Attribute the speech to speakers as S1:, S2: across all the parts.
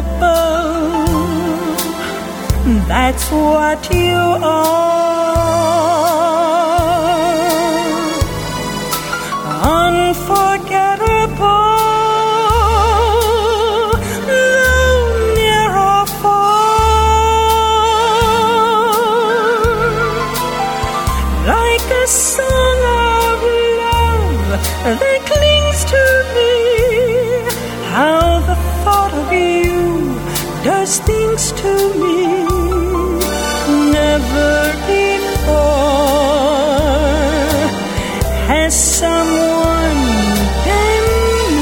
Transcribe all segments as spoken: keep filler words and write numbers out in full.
S1: unforgettable. That's what you are. Unforgettable. Though near or far. Like a song of love that clings to me. How the thought of you does things to me. Never before has someone done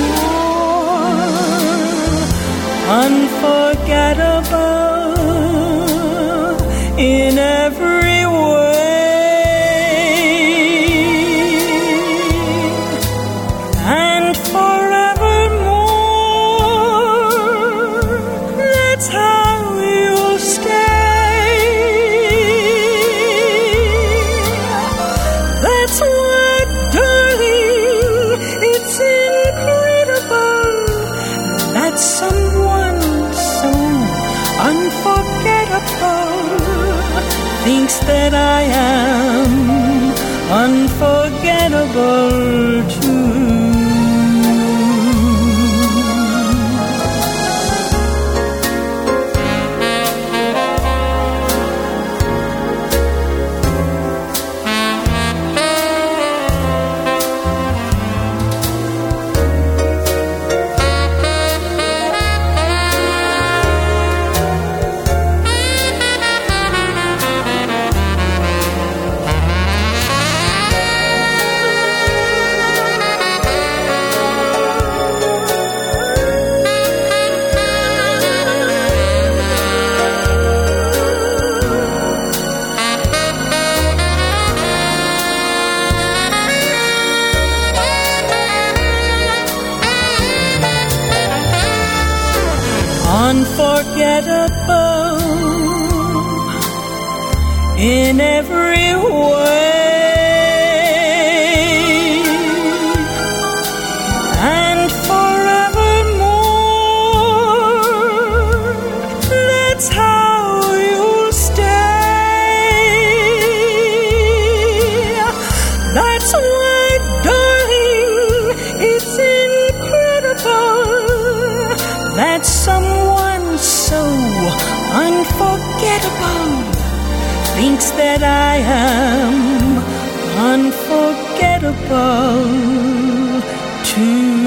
S1: more unforgettable in every way. And forevermore, that's how you'll stay. That's what, darling, it's incredible that someone so unforgettable thinks that I am unforgettable too. Unforgettable in every way, and forevermore, that's how you'll stay. That's why, darling, it's incredible that someone so unforgettable thinks that I am unforgettable too.